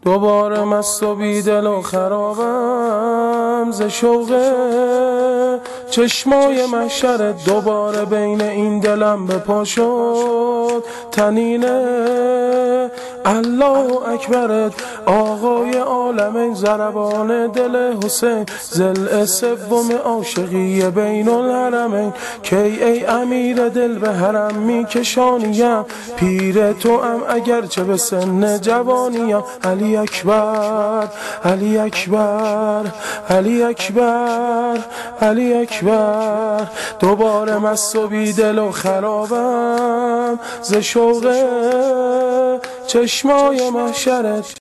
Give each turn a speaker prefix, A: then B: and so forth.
A: دوباره مست و بیدل و خرابم ز شوق چشمای محشرت. دوباره بین این دلم به پا شد تنینه الله اکبرت. آقای عالمین ضربان دل حسین، ضلع سوم عاشقی بین الحرمین. کی ای امیر دل به حرم میکشانیم، پیر تو ام اگرچه به سن جوانیم. علی اکبر علی اکبر علی اکبر علی اکبر. دوباره مست و بیدل و خرابم ز شوق چشمای محشرت.